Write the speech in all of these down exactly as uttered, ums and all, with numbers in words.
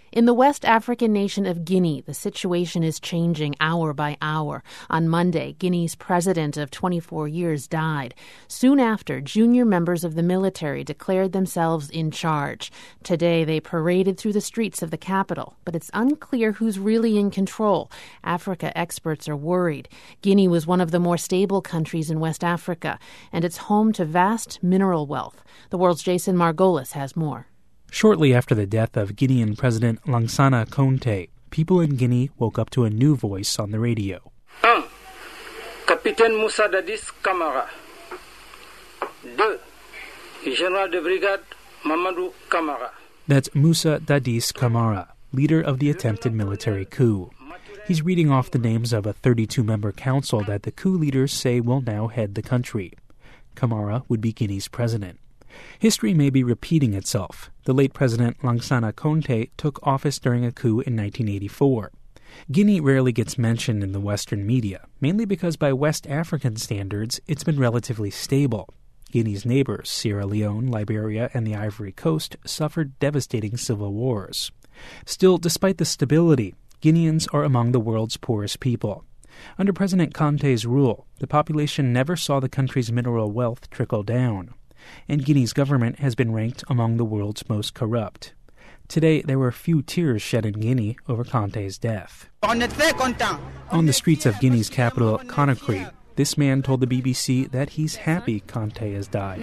In the West African nation of Guinea, the situation is changing hour by hour. On Monday, Guinea's president of twenty-four years died. Soon after, junior members of the military declared themselves in charge. Today, they paraded through the streets of the capital, but it's unclear who's really in control. Africa experts are worried. Guinea was one of the more stable countries in West Africa, and it's home to vast mineral wealth. The World's Jason Margolis has more. Shortly after the death of Guinean President Lansana Conté, people in Guinea woke up to a new voice on the radio. one. Capitaine Moussa Dadis Camara. two. General de Brigade Mamadou Camara. That's Moussa Dadis Camara, leader of the attempted military coup. He's reading off the names of a thirty-two member council that the coup leaders say will now head the country. Camara would be Guinea's president. History may be repeating itself. The late President Lansana Conté took office during a coup in nineteen eighty-four. Guinea rarely gets mentioned in the Western media, mainly because by West African standards, it's been relatively stable. Guinea's neighbors, Sierra Leone, Liberia, and the Ivory Coast, suffered devastating civil wars. Still, despite the stability, Guineans are among the world's poorest people. Under President Conté's rule, the population never saw the country's mineral wealth trickle down, and Guinea's government has been ranked among the world's most corrupt. Today, there were few tears shed in Guinea over Conté's death. On the streets of Guinea's capital, Conakry, this man told the B B C that he's happy Conté has died.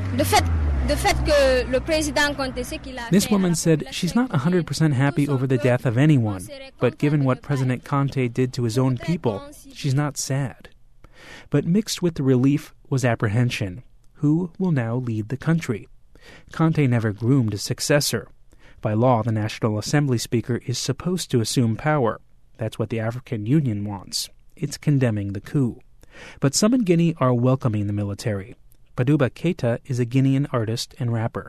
This woman said she's not one hundred percent happy over the death of anyone, but given what President Conté did to his own people, she's not sad. But mixed with the relief was apprehension. Who will now lead the country? Conté never groomed a successor. By law, the National Assembly Speaker is supposed to assume power. That's what the African Union wants. It's condemning the coup. But some in Guinea are welcoming the military. Padouba Keita is a Guinean artist and rapper.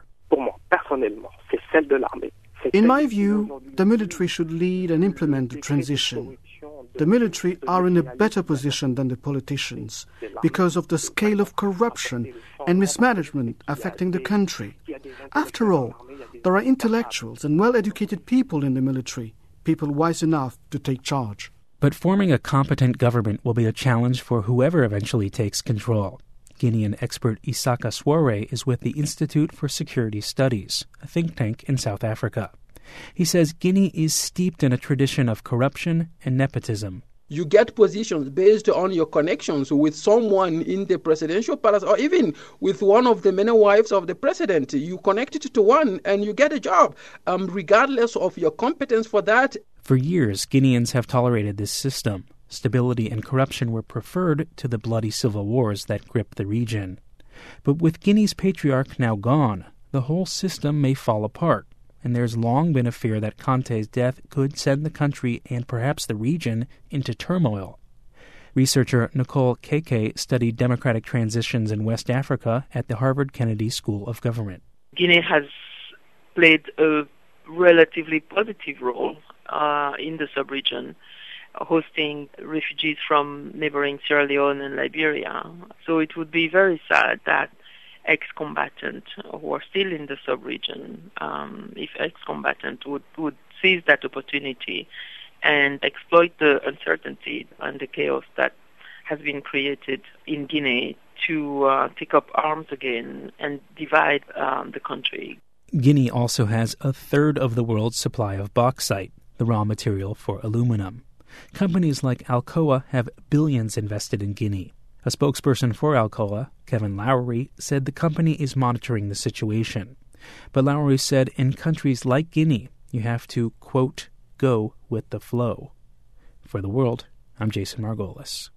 In my view, the military should lead and implement the transition. The military are in a better position than the politicians because of the scale of corruption and mismanagement affecting the country. After all, there are intellectuals and well-educated people in the military, people wise enough to take charge. But forming a competent government will be a challenge for whoever eventually takes control. Guinean expert Isaka Soare is with the Institute for Security Studies, a think tank in South Africa. He says Guinea is steeped in a tradition of corruption and nepotism. You get positions based on your connections with someone in the presidential palace or even with one of the many wives of the president. You connect it to one and you get a job, um, regardless of your competence for that. For years, Guineans have tolerated this system. Stability and corruption were preferred to the bloody civil wars that gripped the region. But with Guinea's patriarch now gone, the whole system may fall apart. And there's long been a fear that Conté's death could send the country and perhaps the region into turmoil. Researcher Nicole Keke studied democratic transitions in West Africa at the Harvard Kennedy School of Government. Guinea has played a relatively positive role uh, in the sub-region, hosting refugees from neighboring Sierra Leone and Liberia. So it would be very sad that ex-combatants who are still in the sub-region, um, if ex-combatants would, would seize that opportunity and exploit the uncertainty and the chaos that has been created in Guinea to uh, take up arms again and divide um, the country. Guinea also has a third of the world's supply of bauxite, the raw material for aluminum. Companies like Alcoa have billions invested in Guinea. A spokesperson for Alcoa, Kevin Lowry, said the company is monitoring the situation. But Lowry said in countries like Guinea, you have to, quote, go with the flow. For The World, I'm Jason Margolis.